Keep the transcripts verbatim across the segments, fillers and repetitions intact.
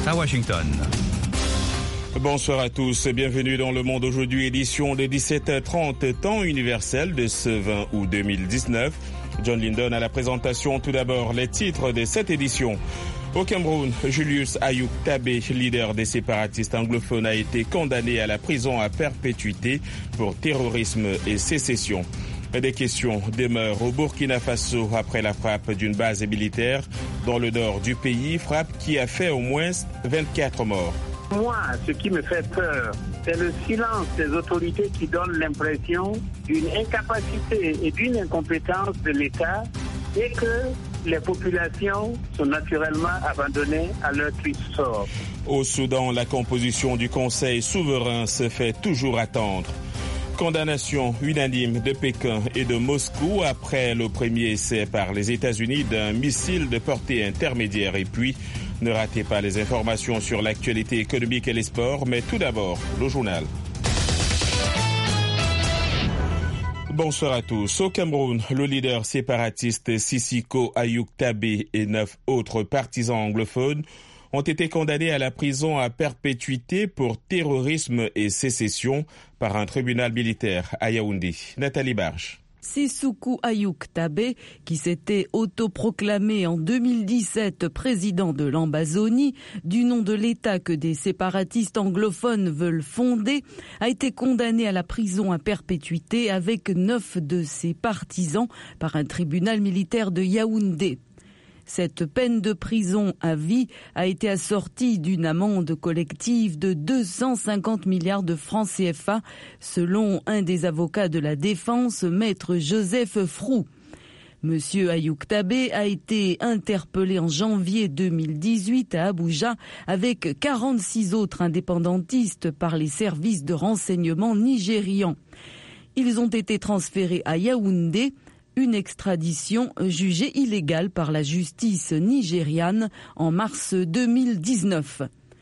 à Washington. Bonsoir à tous, bienvenue dans Le Monde aujourd'hui, édition de dix-sept heures trente, temps universel de ce vingt août deux mille dix-neuf. John Lindon à la présentation. Tout d'abord, les titres de cette édition. Au Cameroun, Julius Ayouk Tabé, leader des séparatistes anglophones, a été condamné à la prison à perpétuité pour terrorisme et sécession. Des questions demeurent au Burkina Faso après la frappe d'une base militaire dans le nord du pays, frappe qui a fait au moins vingt-quatre morts. Moi, ce qui me fait peur, c'est le silence des autorités qui donne l'impression d'une incapacité et d'une incompétence de l'État et que les populations sont naturellement abandonnées à leur triste sort. Au Soudan, la composition du Conseil souverain se fait toujours attendre. Condamnation unanime de Pékin et de Moscou après le premier essai par les États-Unis d'un missile de portée intermédiaire. Et puis, ne ratez pas les informations sur l'actualité économique et les sports, mais tout d'abord, le journal. Bonsoir à tous. Au Cameroun, le leader séparatiste Sissoko Ayouk Tabé et neuf autres partisans anglophones ont été condamnés à la prison à perpétuité pour terrorisme et sécession par un tribunal militaire à Yaoundé. Nathalie Barge. Sissoko Ayouk Tabé, qui s'était autoproclamé en deux mille dix-sept président de l'Ambazonie, du nom de l'État que des séparatistes anglophones veulent fonder, a été condamné à la prison à perpétuité avec neuf de ses partisans par un tribunal militaire de Yaoundé. Cette peine de prison à vie a été assortie d'une amende collective de deux cent cinquante milliards de francs C F A, selon un des avocats de la défense, maître Joseph Frou. Monsieur Ayouk Tabé a été interpellé en janvier deux mille dix-huit à Abuja avec quarante-six autres indépendantistes par les services de renseignement nigérians. Ils ont été transférés à Yaoundé, une extradition jugée illégale par la justice nigériane en mars deux mille dix-neuf.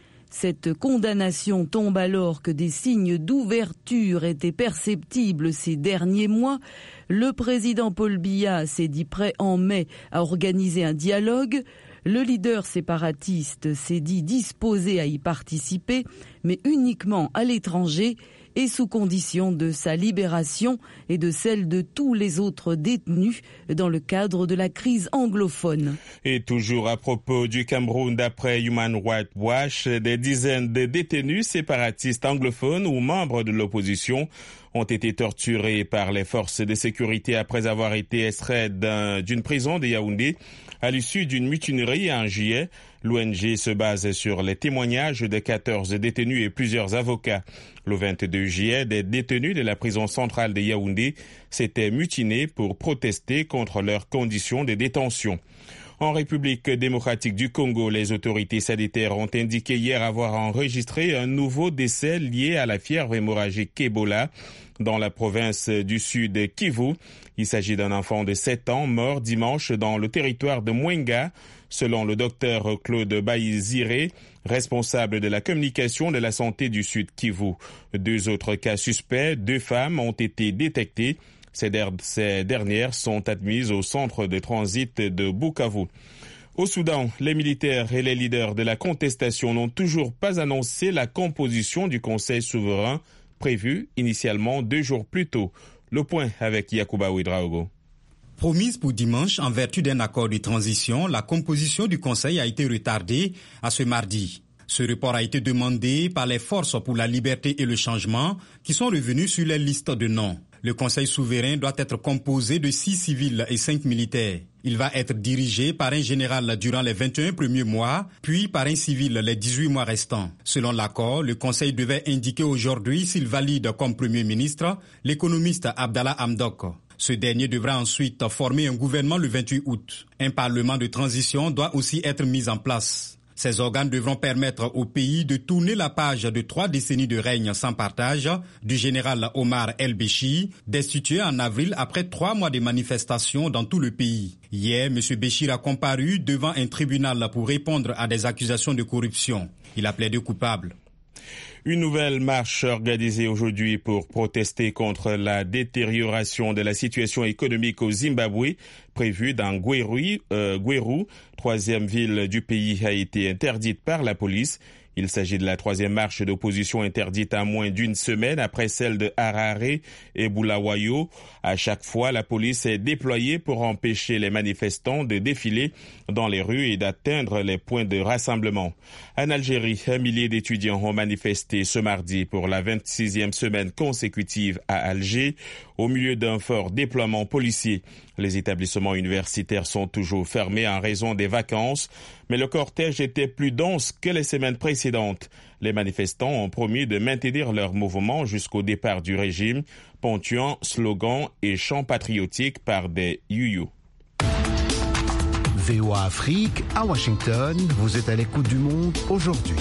Cette condamnation tombe alors que des signes d'ouverture étaient perceptibles ces derniers mois. Le président Paul Biya s'est dit prêt en mai à organiser un dialogue. Le leader séparatiste s'est dit disposé à y participer, mais uniquement à l'étranger et sous condition de sa libération et de celle de tous les autres détenus dans le cadre de la crise anglophone. Et toujours à propos du Cameroun, d'après Human Rights Watch, des dizaines de détenus séparatistes anglophones ou membres de l'opposition ont été torturés par les forces de sécurité après avoir été extraits d'un, d'une prison de Yaoundé à l'issue d'une mutinerie en juillet. L'O N G se base sur les témoignages de quatorze détenus et plusieurs avocats. Le vingt-deux juillet, des détenus de la prison centrale de Yaoundé s'étaient mutinés pour protester contre leurs conditions de détention. En République démocratique du Congo, les autorités sanitaires ont indiqué hier avoir enregistré un nouveau décès lié à la fièvre hémorragique Ebola dans la province du Sud Kivu. Il s'agit d'un enfant de sept ans mort dimanche dans le territoire de Mwenga, selon le docteur Claude Baïziré, responsable de la communication de la santé du Sud Kivu. Deux autres cas suspects, deux femmes, ont été détectés. Ces, der- ces dernières sont admises au centre de transit de Bukavu. Au Soudan, les militaires et les leaders de la contestation n'ont toujours pas annoncé la composition du Conseil souverain prévu initialement deux jours plus tôt. Le point avec Yacouba Ouedraogo. Promise pour dimanche en vertu d'un accord de transition, la composition du Conseil a été retardée à ce mardi. Ce report a été demandé par les forces pour la liberté et le changement qui sont revenus sur les listes de noms. Le Conseil souverain doit être composé de six civils et cinq militaires. Il va être dirigé par un général durant les vingt et un premiers mois, puis par un civil les dix-huit mois restants. Selon l'accord, le Conseil devait indiquer aujourd'hui s'il valide comme Premier ministre l'économiste Abdallah Hamdok. Ce dernier devra ensuite former un gouvernement le vingt-huit août. Un parlement de transition doit aussi être mis en place. Ces organes devront permettre au pays de tourner la page de trois décennies de règne sans partage du général Omar El-Béchir, destitué en avril après trois mois de manifestations dans tout le pays. Hier, M. Béchir a comparu devant un tribunal pour répondre à des accusations de corruption. Il a plaidé coupable. Une nouvelle marche organisée aujourd'hui pour protester contre la détérioration de la situation économique au Zimbabwe prévue dans Gweru, euh, Gweru, troisième ville du pays, a été interdite par la police. Il s'agit de la troisième marche d'opposition interdite à moins d'une semaine après celle de Harare et Bulawayo. À chaque fois, la police est déployée pour empêcher les manifestants de défiler dans les rues et d'atteindre les points de rassemblement. En Algérie, un millier d'étudiants ont manifesté ce mardi pour la vingt-sixième semaine consécutive à Alger, au milieu d'un fort déploiement policier. Les établissements universitaires sont toujours fermés en raison des vacances, mais le cortège était plus dense que les semaines précédentes. Les manifestants ont promis de maintenir leur mouvement jusqu'au départ du régime, ponctuant slogans et chants patriotiques par des you-you. V O A Afrique, à Washington, vous êtes à l'écoute du monde aujourd'hui.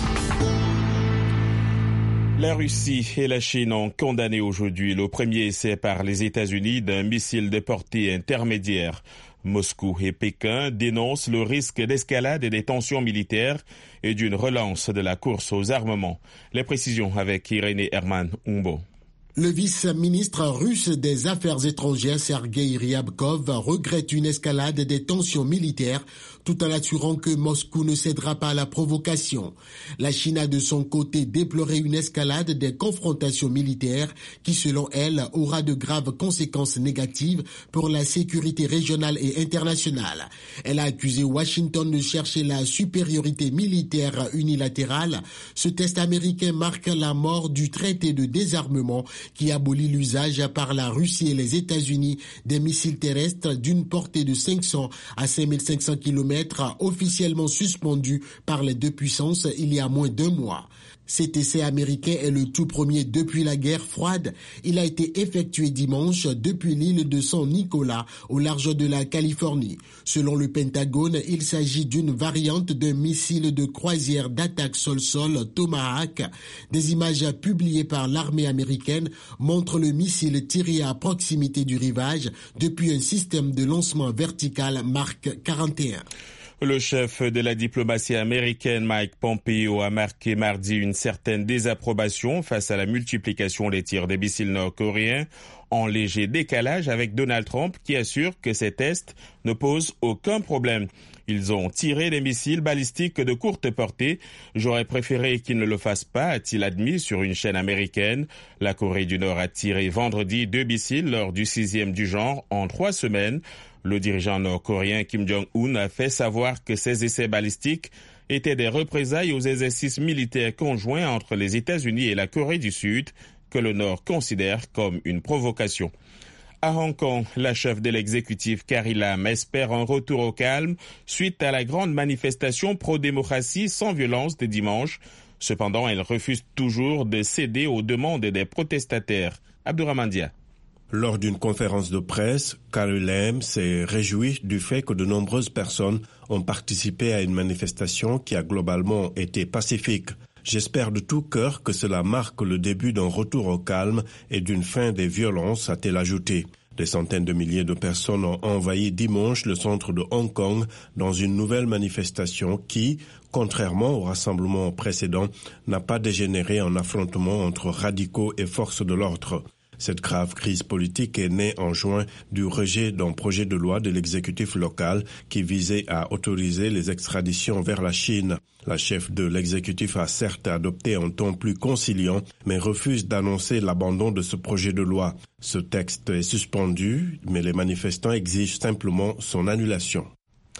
La Russie et la Chine ont condamné aujourd'hui le premier essai par les États-Unis d'un missile de portée intermédiaire. Moscou et Pékin dénoncent le risque d'escalade des tensions militaires et d'une relance de la course aux armements. Les précisions avec Irénée Herman Umbo. Le vice-ministre russe des Affaires étrangères Sergei Ryabkov regrette une escalade des tensions militaires tout en assurant que Moscou ne cédera pas à la provocation. La Chine a de son côté déploré une escalade des confrontations militaires qui, selon elle, aura de graves conséquences négatives pour la sécurité régionale et internationale. Elle a accusé Washington de chercher la supériorité militaire unilatérale. Ce test américain marque la mort du traité de désarmement qui abolit l'usage par la Russie et les États-Unis des missiles terrestres d'une portée de cinq cents à cinq mille cinq cents kilomètres, officiellement suspendu par les deux puissances il y a moins d'un mois. Cet essai américain est le tout premier depuis la guerre froide. Il a été effectué dimanche depuis l'île de San Nicolas, au large de la Californie. Selon le Pentagone, il s'agit d'une variante d'un missile de croisière d'attaque sol-sol Tomahawk. Des images publiées par l'armée américaine montrent le missile tiré à proximité du rivage depuis un système de lancement vertical Mark quarante et un. Le chef de la diplomatie américaine, Mike Pompeo, a marqué mardi une certaine désapprobation face à la multiplication des tirs des missiles nord-coréens, en léger décalage avec Donald Trump qui assure que ces tests ne posent aucun problème. Ils ont tiré des missiles balistiques de courte portée. J'aurais préféré qu'ils ne le fassent pas, a-t-il admis sur une chaîne américaine. La Corée du Nord a tiré vendredi deux missiles lors du sixième du genre en trois semaines. Le dirigeant nord-coréen Kim Jong-un a fait savoir que ces essais balistiques étaient des représailles aux exercices militaires conjoints entre les États-Unis et la Corée du Sud, que le Nord considère comme une provocation. À Hong Kong, la chef de l'exécutif Carrie Lam espère un retour au calme suite à la grande manifestation pro-démocratie sans violence de dimanche. Cependant, elle refuse toujours de céder aux demandes des protestataires. Abdourahmane Dia. Lors d'une conférence de presse, Carrie Lam s'est réjoui du fait que de nombreuses personnes ont participé à une manifestation qui a globalement été pacifique. J'espère de tout cœur que cela marque le début d'un retour au calme et d'une fin des violences, a-t-elle ajouté. Des centaines de milliers de personnes ont envahi dimanche le centre de Hong Kong dans une nouvelle manifestation qui, contrairement au rassemblement précédent, n'a pas dégénéré en affrontement entre radicaux et forces de l'ordre. Cette grave crise politique est née en juin du rejet d'un projet de loi de l'exécutif local qui visait à autoriser les extraditions vers la Chine. La chef de l'exécutif a certes adopté un ton plus conciliant, mais refuse d'annoncer l'abandon de ce projet de loi. Ce texte est suspendu, mais les manifestants exigent simplement son annulation.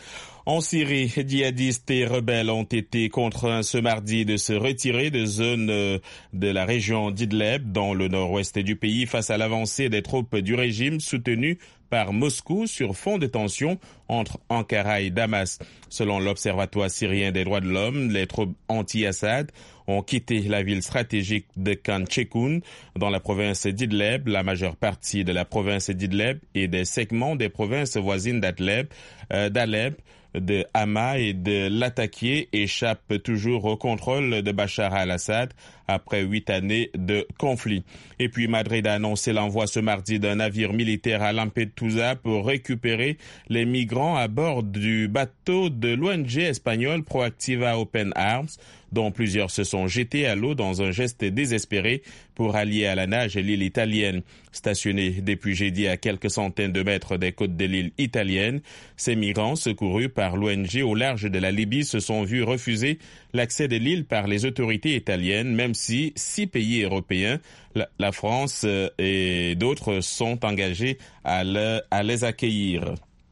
En Syrie, djihadistes et rebelles ont été contraints ce mardi de se retirer de zones de la région d'Idleb, dans le nord-ouest du pays, face à l'avancée des troupes du régime soutenues par Moscou sur fond de tension entre Ankara et Damas. Selon l'Observatoire syrien des droits de l'homme, les troupes anti-Assad ont quitté la ville stratégique de Khan Cheikhoun dans la province d'Idleb. La majeure partie de la province d'Idleb et des segments des provinces voisines d'Adleb, euh, d'Alep, de Hama et de Latakia échappent toujours au contrôle de Bachar al-Assad, après huit années de conflit. Et puis Madrid a annoncé l'envoi ce mardi d'un navire militaire à Lampedusa pour récupérer les migrants à bord du bateau de l'O N G espagnole Proactiva Open Arms, dont plusieurs se sont jetés à l'eau dans un geste désespéré pour allier à la nage l'île italienne. Stationnée depuis jeudi à quelques centaines de mètres des côtes de l'île italienne, ces migrants secourus par l'O N G au large de la Libye se sont vus refuser l'accès de l'île par les autorités italiennes, même si six pays européens, la, la France et d'autres sont engagés à, le, à les accueillir.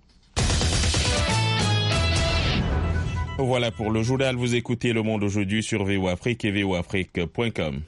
Voilà pour le journal. Vous écoutez Le Monde aujourd'hui sur V O Afrique et V O Afrique point com.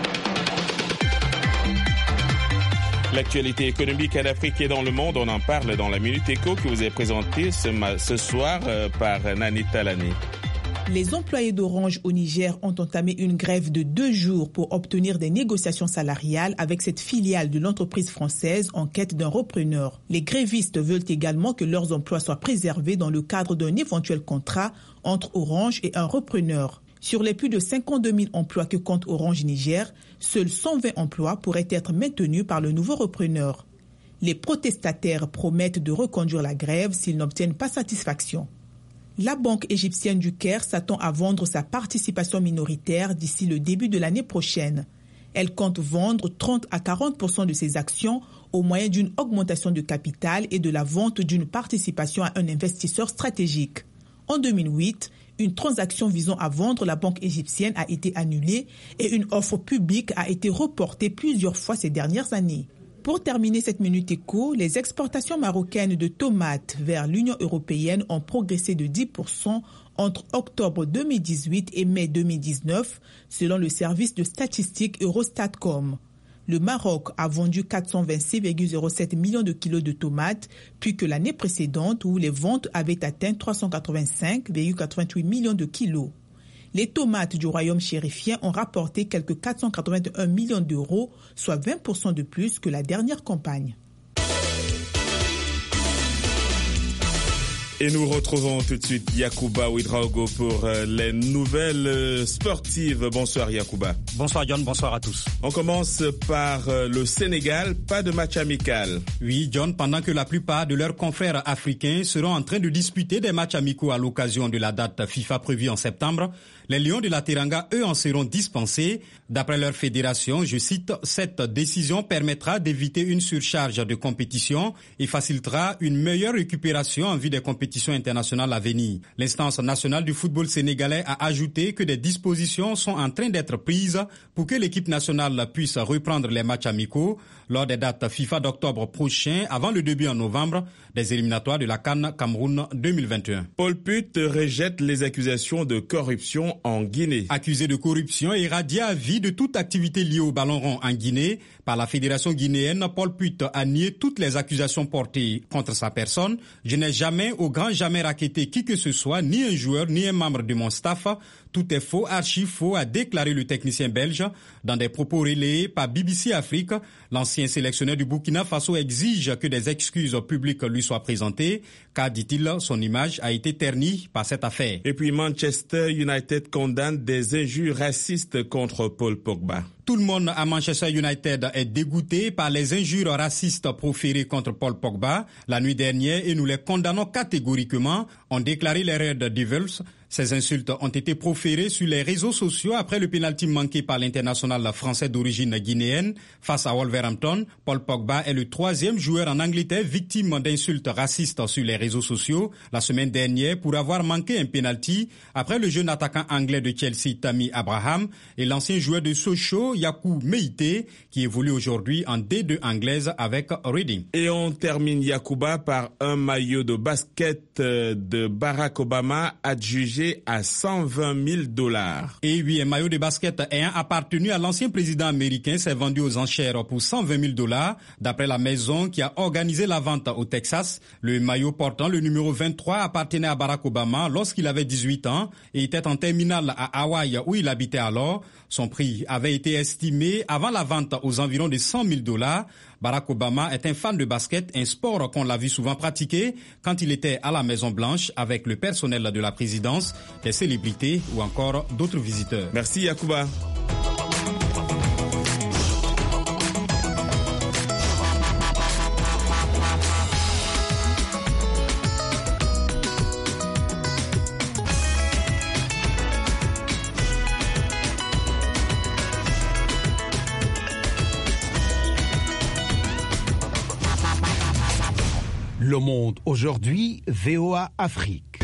L'actualité économique en Afrique et dans le monde, on en parle dans la Minute Éco qui vous est présentée ce, ce soir euh, par Nani Talani. Les employés d'Orange au Niger ont entamé une grève de deux jours pour obtenir des négociations salariales avec cette filiale de l'entreprise française en quête d'un repreneur. Les grévistes veulent également que leurs emplois soient préservés dans le cadre d'un éventuel contrat entre Orange et un repreneur. Sur les plus de cinquante-deux mille emplois que compte Orange Niger, seuls cent vingt emplois pourraient être maintenus par le nouveau repreneur. Les protestataires promettent de reconduire la grève s'ils n'obtiennent pas satisfaction. La banque égyptienne du Caire s'attend à vendre sa participation minoritaire d'ici le début de l'année prochaine. Elle compte vendre trente à quarante pour cent de ses actions au moyen d'une augmentation de capital et de la vente d'une participation à un investisseur stratégique. En deux mille huit, une transaction visant à vendre la banque égyptienne a été annulée et une offre publique a été reportée plusieurs fois ces dernières années. Pour terminer cette Minute Éco, les exportations marocaines de tomates vers l'Union européenne ont progressé de dix pour cent entre octobre deux mille dix-huit et mai deux mille dix-neuf, selon le service de statistique Eurostatcom. Le Maroc a vendu quatre cent vingt-six virgule zéro sept millions de kilos de tomates, plus que l'année précédente où les ventes avaient atteint trois cent quatre-vingt-cinq virgule quatre-vingt-huit millions de kilos. Les tomates du royaume chérifien ont rapporté quelques quatre cent quatre-vingt-un millions d'euros, soit vingt pour cent de plus que la dernière campagne. Et nous retrouvons tout de suite Yacouba Ouedraogo pour euh, les nouvelles euh, sportives. Bonsoir Yacouba. Bonsoir John, bonsoir à tous. On commence par euh, le Sénégal, pas de match amical. Oui John, pendant que la plupart de leurs confrères africains seront en train de disputer des matchs amicaux à l'occasion de la date FIFA prévue en septembre, les Lions de la Teranga, eux, en seront dispensés. D'après leur fédération, je cite, « Cette décision permettra d'éviter une surcharge de compétition et facilitera une meilleure récupération en vue des compétitions internationales à venir. » L'instance nationale du football sénégalais a ajouté que des dispositions sont en train d'être prises pour que l'équipe nationale puisse reprendre les matchs amicaux lors des dates FIFA d'octobre prochain, avant le début en novembre des éliminatoires de la CAN Cameroun deux mille vingt et un. Paul Putte rejette les accusations de corruption en Guinée. Accusé de corruption et radié à vie de toute activité liée au ballon rond en Guinée par la fédération guinéenne, Paul Putte a nié toutes les accusations portées contre sa personne. « Je n'ai jamais, au grand jamais racketté qui que ce soit, ni un joueur, ni un membre de mon staff. Tout est faux, archi faux », a déclaré le technicien belge. Dans des propos relayés par B B C Afrique, l'ancien sélectionneur du Burkina Faso exige que des excuses publiques lui soient présentées, car, dit-il, son image a été ternie par cette affaire. Et puis Manchester United condamne des injures racistes contre Paul Pogba. Tout le monde à Manchester United est dégoûté par les injures racistes proférées contre Paul Pogba la nuit dernière et nous les condamnons catégoriquement, ont déclaré les Red Devils. Ces insultes ont été proférées sur les réseaux sociaux après le pénalty manqué par l'international français d'origine guinéenne face à Wolverhampton. Paul Pogba est le troisième joueur en Angleterre victime d'insultes racistes sur les réseaux sociaux la semaine dernière pour avoir manqué un pénalty après le jeune attaquant anglais de Chelsea Tammy Abraham et l'ancien joueur de Sochaux Yakou Meïté qui évolue aujourd'hui en D deux anglaise avec Reading. Et on termine Yacouba par un maillot de basket de Barack Obama adjugé à cent vingt mille dollars. Et oui, un maillot de basket ayant appartenu à l'ancien président américain s'est vendu aux enchères pour cent vingt mille dollars. D'après la maison qui a organisé la vente au Texas, le maillot portant le numéro vingt-trois appartenait à Barack Obama lorsqu'il avait dix-huit ans et était en terminale à Hawaï où il habitait alors. Son prix avait été estimé avant la vente aux environs de cent mille dollars. Barack Obama est un fan de basket, un sport qu'on l'a vu souvent pratiquer quand il était à la Maison-Blanche avec le personnel de la présidence, des célébrités ou encore d'autres visiteurs. Merci Yacouba. Le Monde aujourd'hui, V O A Afrique.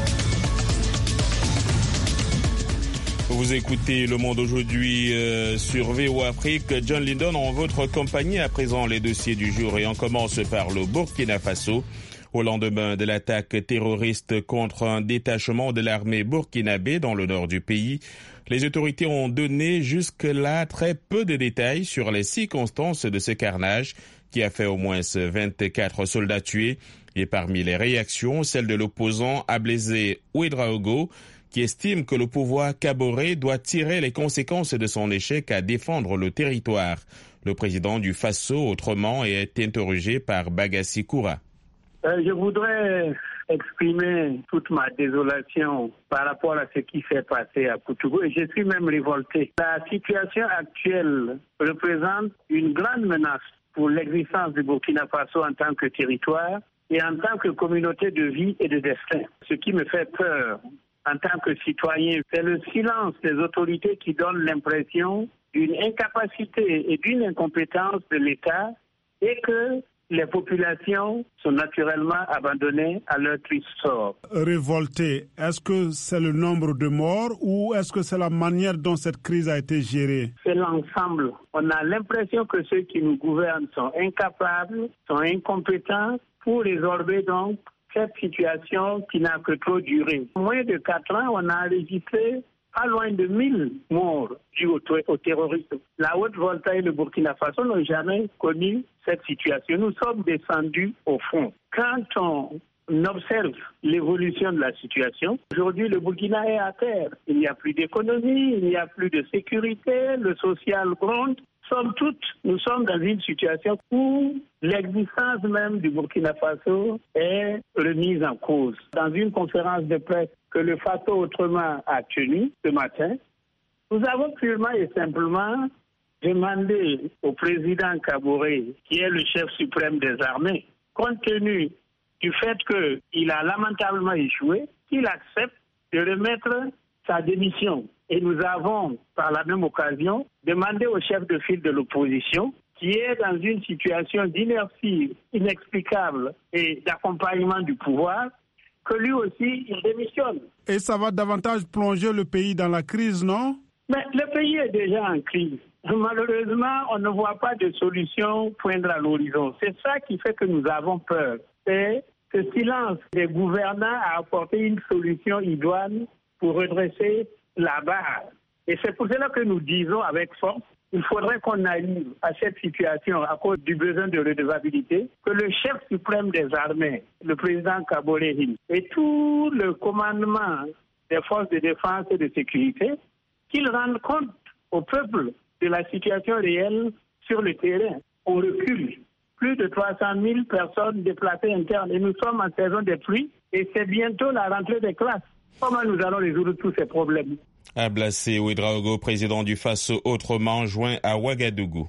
Vous écoutez Le Monde aujourd'hui euh, sur V O A Afrique. John Lindon en votre compagnie. À présent, les dossiers du jour et on commence par le Burkina Faso. Au lendemain de l'attaque terroriste contre un détachement de l'armée burkinabé dans le nord du pays, les autorités ont donné jusque-là très peu de détails sur les circonstances de ce carnage qui a fait au moins vingt-quatre soldats tués. Et parmi les réactions, celle de l'opposant Ablaise Ouedraogo, qui estime que le pouvoir caboré doit tirer les conséquences de son échec à défendre le territoire. Le président du Faso, autrement, est interrogé par Bagassi Koura. Euh, je voudrais exprimer toute ma désolation par rapport à ce qui s'est passé à Koutougou et je suis même révolté. La situation actuelle représente une grande menace pour l'existence du Burkina Faso en tant que territoire et en tant que communauté de vie et de destin. Ce qui me fait peur en tant que citoyen, c'est le silence des autorités qui donne l'impression d'une incapacité et d'une incompétence de l'État et que les populations sont naturellement abandonnées à leur triste sort. Révolté, est-ce que c'est le nombre de morts ou est-ce que c'est la manière dont cette crise a été gérée? C'est l'ensemble. On a l'impression que ceux qui nous gouvernent sont incapables, sont incompétents pour résorber donc cette situation qui n'a que trop duré. En moins de quatre ans, on a enregistré pas loin de mille morts dus au, au terrorisme. La Haute-Volta et le Burkina Faso n'ont jamais connu cette situation. Nous sommes descendus au fond. Quand on observe l'évolution de la situation, aujourd'hui le Burkina est à terre. Il n'y a plus d'économie, il n'y a plus de sécurité, le social gronde. Somme toute, nous sommes dans une situation où l'existence même du Burkina Faso est remise en cause. Dans une conférence de presse que le Faso autrement a tenue ce matin, nous avons purement et simplement demandé au président Kaboré, qui est le chef suprême des armées, compte tenu du fait qu'il a lamentablement échoué, qu'il accepte de remettre sa démission. Et nous avons, par la même occasion, demandé au chef de file de l'opposition, qui est dans une situation d'inertie inexplicable et d'accompagnement du pouvoir, que lui aussi, il démissionne. Et ça va davantage plonger le pays dans la crise, non? Mais le pays est déjà en crise. Malheureusement, on ne voit pas de solution poindre à l'horizon. C'est ça qui fait que nous avons peur. C'est ce silence des gouvernants à apporter une solution idoine pour redresser la barre. Et c'est pour cela que nous disons avec force, il faudrait qu'on arrive à cette situation à cause du besoin de redevabilité, que le chef suprême des armées, le président Kaboré et tout le commandement des forces de défense et de sécurité, qu'ils rendent compte au peuple de la situation réelle sur le terrain. On recule. Plus de trois cent mille personnes déplacées internes et nous sommes en saison des pluies et c'est bientôt la rentrée des classes. Comment nous allons résoudre tous ces problèmes? Ablaise Ouedraogo, président du Faso, autrement joint à Ouagadougou.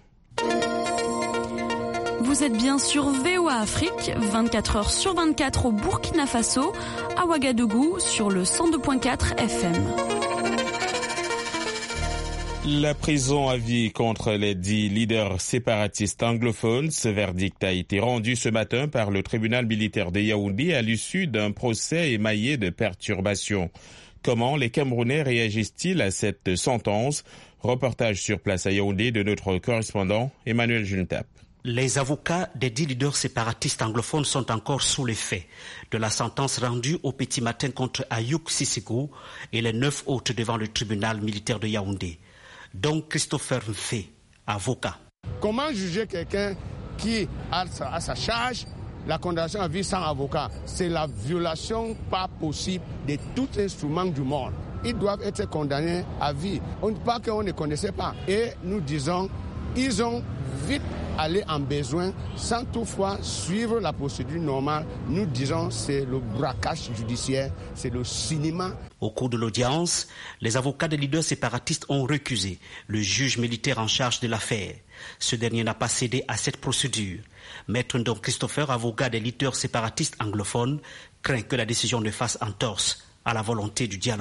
Vous êtes bien sur V O A Afrique, vingt-quatre heures sur vingt-quatre au Burkina Faso, à Ouagadougou sur le cent deux virgule quatre F M. La prison à vie contre les dix leaders séparatistes anglophones. Ce verdict a été rendu ce matin par le tribunal militaire de Yaoundé à l'issue d'un procès émaillé de perturbations. Comment les Camerounais réagissent-ils à cette sentence? Reportage sur place à Yaoundé de notre correspondant Emmanuel Juntap. Les avocats des dix leaders séparatistes anglophones sont encore sous les faits de la sentence rendue au petit matin contre Ayouk Sissigou et les neuf autres devant le tribunal militaire de Yaoundé. Donc Christopher Mfé, avocat. Comment juger quelqu'un qui a à sa charge la condamnation à vie sans avocat? C'est la violation pas possible de tout instrument du monde. Ils doivent être condamnés à vie. On ne dit pas qu'on ne connaissait pas. Et nous disons, ils ont vite allé en besoin sans toutefois suivre la procédure normale. Nous disons c'est le braquage judiciaire, c'est le cinéma. Au cours de l'audience, les avocats des leaders séparatistes ont recusé le juge militaire en charge de l'affaire. Ce dernier n'a pas cédé à cette procédure. Maître Ndong Christopher, avocat des leaders séparatistes anglophones, craint que la décision ne fasse entorse à la volonté du dialogue.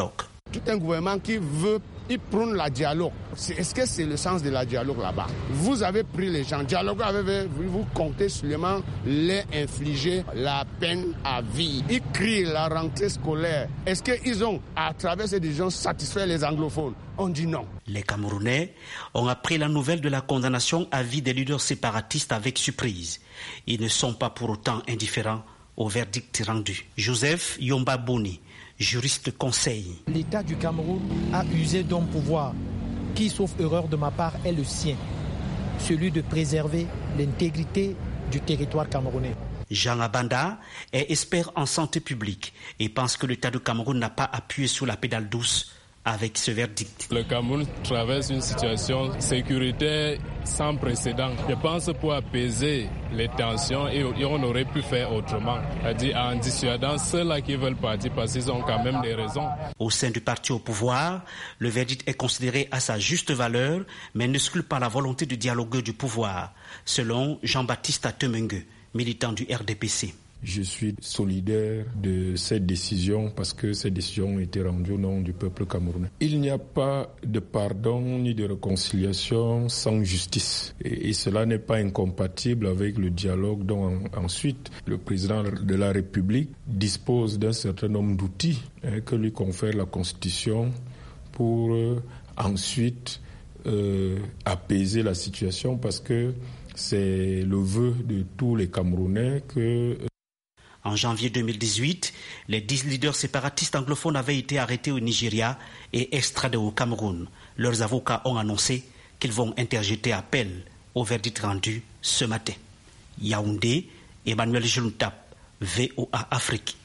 Tout un gouvernement qui veut, il prône la dialogue. Est-ce que c'est le sens de la dialogue là-bas? Vous avez pris les gens, dialoguer avec eux, vous comptez seulement les infliger la peine à vie. Ils crient la rentrée scolaire. Est-ce qu'ils ont, à travers ces décisions, satisfait les anglophones? On dit non. Les Camerounais ont appris la nouvelle de la condamnation à vie des leaders séparatistes avec surprise. Ils ne sont pas pour autant indifférents au verdict rendu. Joseph Yomba Boni, juriste conseil. L'État du Cameroun a usé d'un pouvoir qui, sauf erreur de ma part, est le sien, celui de préserver l'intégrité du territoire camerounais. Jean Abanda est expert en santé publique et pense que l'État du Cameroun n'a pas appuyé sur la pédale douce avec ce verdict. Le Cameroun traverse une situation sécuritaire sans précédent. Je pense pour apaiser les tensions, et on aurait pu faire autrement. C'est-à-dire en dissuadant ceux-là qui veulent partir parce qu'ils ont quand même des raisons. Au sein du parti au pouvoir, le verdict est considéré à sa juste valeur, mais n'exclut pas la volonté de dialoguer du pouvoir, selon Jean-Baptiste Atemengue, militant du R D P C. Je suis solidaire de cette décision parce que cette décision a été rendue au nom du peuple camerounais. Il n'y a pas de pardon ni de réconciliation sans justice. Et, et cela n'est pas incompatible avec le dialogue dont ensuite le président de la République dispose d'un certain nombre d'outils hein, que lui confère la Constitution pour euh, ensuite euh, apaiser la situation parce que c'est le vœu de tous les Camerounais que... En janvier deux mille dix-huit, les dix leaders séparatistes anglophones avaient été arrêtés au Nigeria et extradés au Cameroun. Leurs avocats ont annoncé qu'ils vont interjeter appel au verdict rendu ce matin. Yaoundé, Emmanuel Jeluntap, V O A Afrique.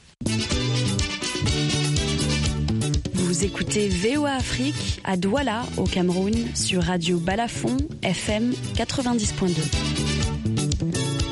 Vous écoutez V O A Afrique à Douala, au Cameroun, sur Radio Balafon, F M quatre-vingt-dix point deux.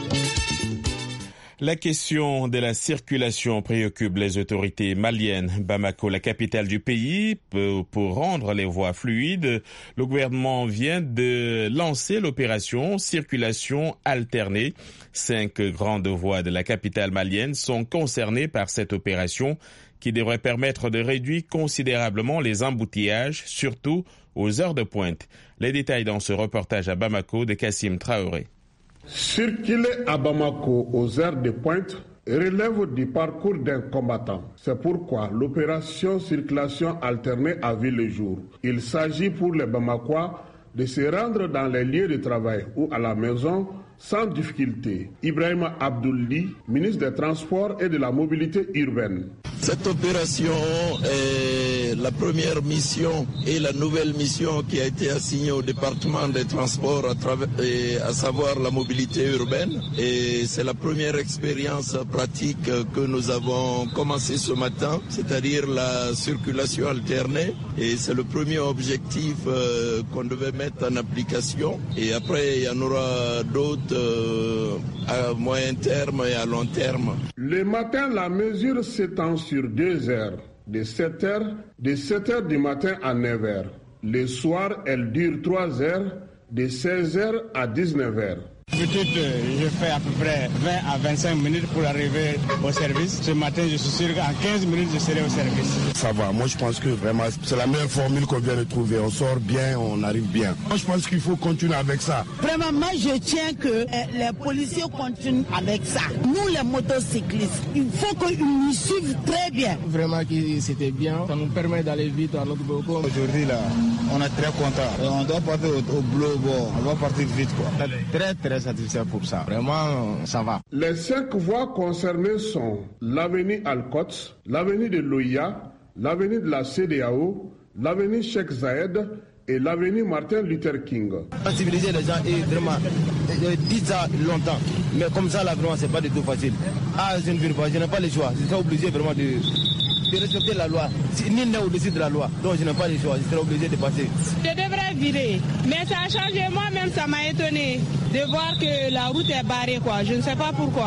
La question de la circulation préoccupe les autorités maliennes. Bamako, la capitale du pays, pour rendre les voies fluides, le gouvernement vient de lancer l'opération circulation alternée. Cinq grandes voies de la capitale malienne sont concernées par cette opération qui devrait permettre de réduire considérablement les embouteillages, surtout aux heures de pointe. Les détails dans ce reportage à Bamako de Kassim Traoré. Circuler à Bamako aux heures de pointe relève du parcours d'un combattant. C'est pourquoi l'opération circulation alternée a vu le jour. Il s'agit pour les Bamakois de se rendre dans les lieux de travail ou à la maison sans difficulté. Ibrahima Abdouli, ministre des Transports et de la Mobilité urbaine. Cette opération est la première mission et la nouvelle mission qui a été assignée au département des Transports, à, travers, à savoir la mobilité urbaine. Et c'est la première expérience pratique que nous avons commencé ce matin, c'est-à-dire la circulation alternée. Et c'est le premier objectif euh, qu'on devait mettre en application. Et après, il y en aura d'autres euh, à moyen terme et à long terme. Le matin, la mesure s'étend sur deux heures, de sept heures, de sept heures du matin à neuf heures. Le soir, elle dure trois heures, de seize heures à dix-neuf heures. Petite, je fais à peu près vingt à vingt-cinq minutes pour arriver au service. Ce matin, je suis sûr qu'en quinze minutes, je serai au service. Ça va, moi je pense que vraiment c'est la meilleure formule qu'on vient de trouver. On sort bien, on arrive bien. Moi je pense qu'il faut continuer avec ça. Vraiment, moi je tiens que eh, les policiers continuent avec ça. Nous les motocyclistes, il faut qu'ils nous suivent très bien. Vraiment que c'était bien, ça nous permet d'aller vite à notre boulot. Aujourd'hui là, on est très content. On doit partir au, au boulot, bon, on va partir vite quoi. Très très satisfait pour ça. Vraiment, ça va. Les cinq voies concernées sont l'avenue Alcots, l'avenue de Loya, l'avenue de la C D A O, l'avenue Cheikh Zayed et l'avenue Martin Luther King. Sensibiliser les gens et vraiment dire ça longtemps, mais comme ça là vraiment c'est pas du tout facile. Ah je ne veux pas, je n'ai pas le choix, je serai obligé vraiment de, de respecter la loi. Nul n'est au-dessus de la loi, donc je n'ai pas le choix, je serai obligé de passer. Je devrais virer, mais ça a changé, moi-même ça m'a étonné de voir que la route est barrée quoi, je ne sais pas pourquoi.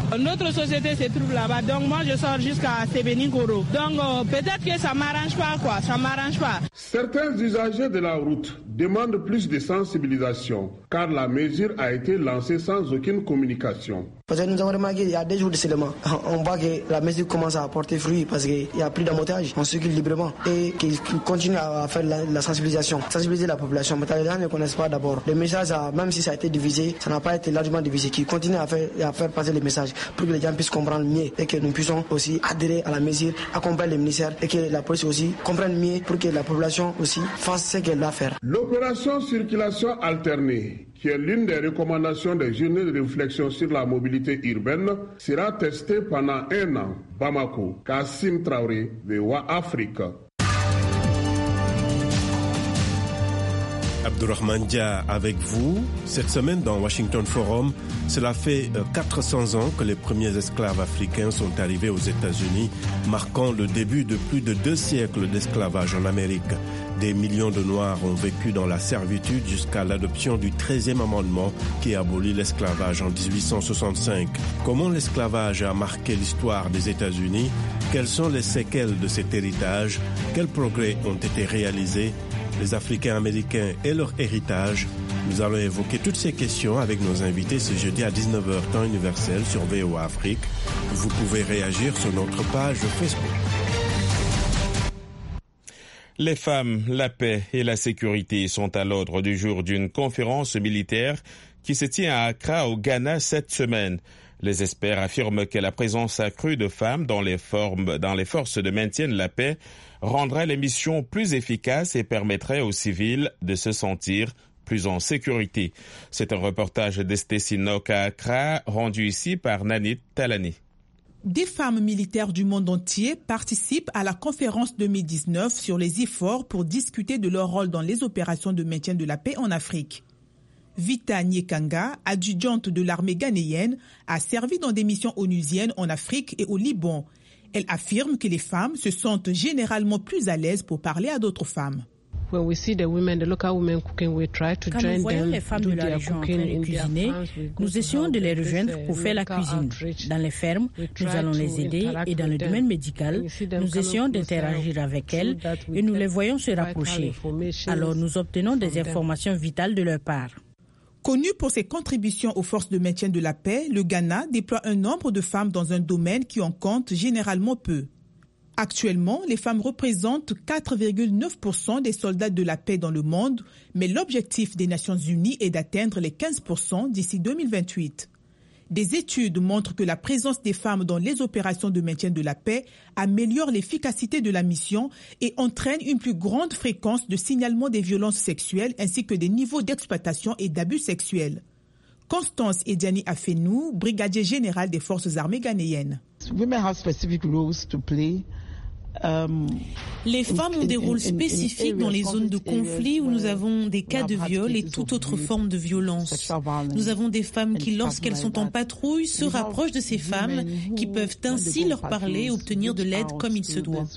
Notre société se trouve là-bas, donc moi je sors jusqu'à Sébenikoro. Donc euh, peut-être que ça m'arrange pas, quoi, ça m'arrange pas. Certains usagers de la route demandent plus de sensibilisation, car la mesure a été lancée sans aucune communication. Parce que nous avons remarqué qu'il y a des jours de seulement, on voit que la mesure commence à porter fruit parce qu'il n'y a plus d'embouteillage, on circule librement et qu'il continue à faire la, la sensibilisation, sensibiliser la population. Mais les gens ne connaissent pas d'abord. Le message, même si ça a été divisé, ça n'a pas été largement divisé, qui continue à faire, à faire passer les messages pour que les gens puissent comprendre mieux et que nous puissions aussi adhérer à la mesure, accompagner les ministères et que la police aussi comprenne mieux pour que la population aussi fasse ce qu'elle doit faire. L'opération circulation alternée, qui est l'une des recommandations des journées de réflexion sur la mobilité urbaine, sera testée pendant un an. Bamako, Kassim Traoré, V O A Afrique. Abdourahmane Dia avec vous. Cette semaine dans Washington Forum, cela fait quatre cents ans que les premiers esclaves africains sont arrivés aux États-Unis, marquant le début de plus de deux siècles d'esclavage en Amérique. Des millions de Noirs ont vécu dans la servitude jusqu'à l'adoption du treizième amendement qui abolit l'esclavage en dix-huit cent soixante-cinq. Comment l'esclavage a marqué l'histoire des États-Unis? Quelles sont les séquelles de cet héritage? Quels progrès ont été réalisés? Les Africains américains et leur héritage. Nous allons évoquer toutes ces questions avec nos invités ce jeudi à dix-neuf heures temps universel sur V O A Afrique. Vous pouvez réagir sur notre page Facebook. Les femmes, la paix et la sécurité sont à l'ordre du jour d'une conférence militaire qui se tient à Accra au Ghana cette semaine. Les experts affirment que la présence accrue de femmes dans les, formes, dans les forces de maintien de la paix rendrait les missions plus efficaces et permettrait aux civils de se sentir plus en sécurité. C'est un reportage d'Estessi Nok à Accra, rendu ici par Nanit Talani. Des femmes militaires du monde entier participent à la conférence deux mille dix-neuf sur les efforts pour discuter de leur rôle dans les opérations de maintien de la paix en Afrique. Vita Nyekanga, adjudante de l'armée ghanéenne, a servi dans des missions onusiennes en Afrique et au Liban. Elle affirme que les femmes se sentent généralement plus à l'aise pour parler à d'autres femmes. Quand nous voyons les femmes de la région en train de cuisiner, nous essayons de les rejoindre pour faire la cuisine. Dans les fermes, nous allons les aider et dans le domaine médical, nous essayons d'interagir avec elles et nous les voyons se rapprocher. Alors nous obtenons des informations vitales de leur part. Connu pour ses contributions aux forces de maintien de la paix, le Ghana déploie un nombre de femmes dans un domaine qui en compte généralement peu. Actuellement, les femmes représentent quatre virgule neuf pour cent des soldats de la paix dans le monde, mais l'objectif des Nations Unies est d'atteindre les quinze pour cent d'ici deux mille vingt-huit. Des études montrent que la présence des femmes dans les opérations de maintien de la paix améliore l'efficacité de la mission et entraîne une plus grande fréquence de signalement des violences sexuelles ainsi que des niveaux d'exploitation et d'abus sexuels. Constance Ediani Afenou, brigadier général des forces armées ghanéennes. Les femmes ont des rôles spécifiques dans les zones de conflit où nous avons des cas de viol et toute autre forme de violence. Nous avons des femmes qui, lorsqu'elles sont en patrouille, se rapprochent de ces femmes qui peuvent ainsi leur parler et obtenir de l'aide comme il se doit.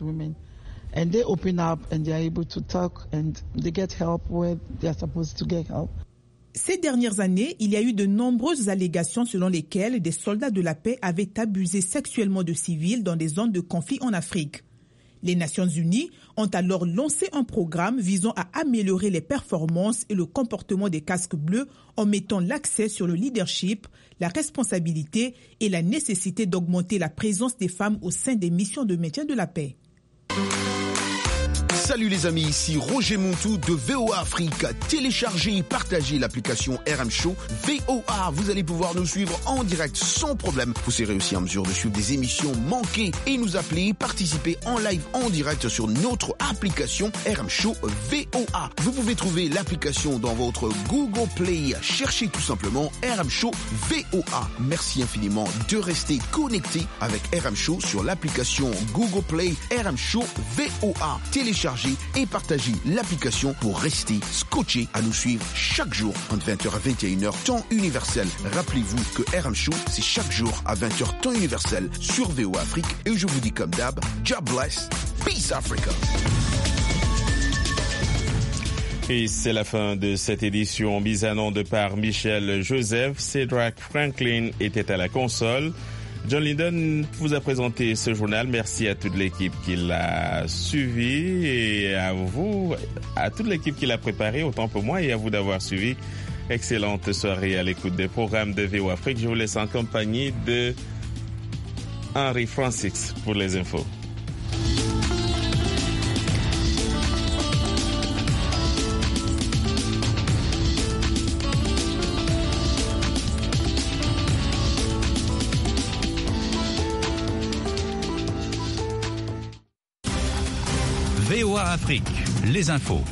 Ces dernières années, il y a eu de nombreuses allégations selon lesquelles des soldats de la paix avaient abusé sexuellement de civils dans des zones de conflit en Afrique. Les Nations Unies ont alors lancé un programme visant à améliorer les performances et le comportement des casques bleus en mettant l'accent sur le leadership, la responsabilité et la nécessité d'augmenter la présence des femmes au sein des missions de maintien de la paix. Salut les amis, ici Roger Montou de V O A Afrique. Téléchargez et partagez l'application R M Show V O A. Vous allez pouvoir nous suivre en direct sans problème. Vous serez aussi en mesure de suivre des émissions manquées et nous appeler, participer en live en direct sur notre application R M Show V O A. Vous pouvez trouver l'application dans votre Google Play. Cherchez tout simplement R M Show V O A. Merci infiniment de rester connecté avec R M Show sur l'application Google Play R M Show V O A. Téléchargez et partagez l'application pour rester scotché à nous suivre chaque jour entre vingt heures et vingt et une heures temps universel. Rappelez-vous que R M Show, c'est chaque jour à vingt heures temps universel sur V O A Afrique. Et je vous dis comme d'hab, God bless, peace Africa. Et c'est la fin de cette édition mise à nom de par Michel Joseph. Cédric Franklin était à la console. John Linden vous a présenté ce journal. Merci à toute l'équipe qui l'a suivi et à vous, à toute l'équipe qui l'a préparé, autant pour moi, et à vous d'avoir suivi. Excellente soirée à l'écoute des programmes de V O Afrique. Je vous laisse en compagnie de Henry Francis pour les infos. V O A Afrique, les infos.